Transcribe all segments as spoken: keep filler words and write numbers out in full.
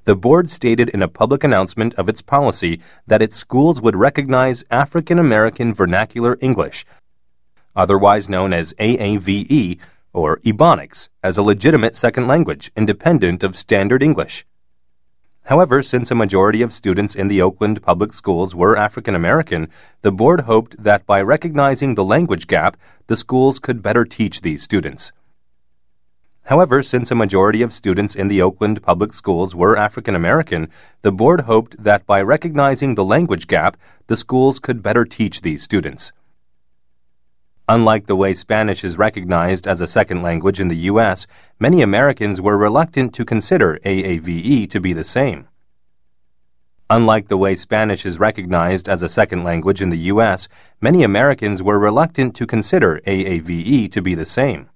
The board stated in a public announcement of its policy that its schools would recognize African American Vernacular English, otherwise known as A A V E, or Ebonics, as a legitimate second language, independent of Standard English. However, since a majority of students in the Oakland public schools were African American, the board hoped that by recognizing the language gap, the schools could better teach these students. However, since a majority of students in the Oakland public schools were African American, the board hoped that by recognizing the language gap, the schools could better teach these students. Unlike the way Spanish is recognized as a second language in the U S, many Americans were reluctant to consider A A V E to be the same. Unlike the way Spanish is recognized as a second language in the U S, many Americans were reluctant to consider A A V E to be the same.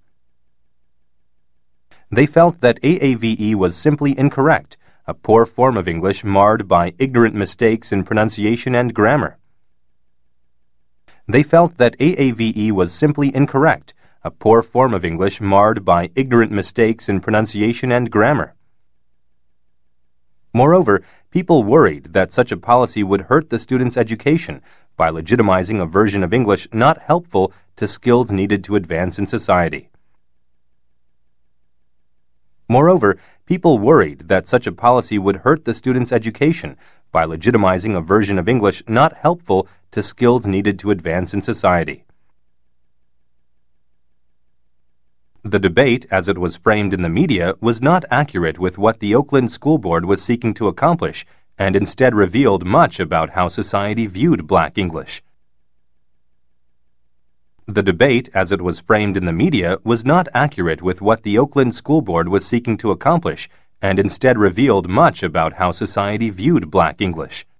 They felt that A A V E was simply incorrect, a poor form of English marred by ignorant mistakes in pronunciation and grammar. They felt that A A V E was simply incorrect, a poor form of English marred by ignorant mistakes in pronunciation and grammar. Moreover, people worried that such a policy would hurt the students' education by legitimizing a version of English not helpful to skills needed to advance in society. Moreover, people worried that such a policy would hurt the students' education by legitimizing a version of English not helpful to skills needed to advance in society. The debate, as it was framed in the media, was not accurate with what the Oakland School Board was seeking to accomplish, and instead revealed much about how society viewed Black English. The debate, as it was framed in the media, was not accurate with what the Oakland School Board was seeking to accomplish, and instead revealed much about how society viewed Black English.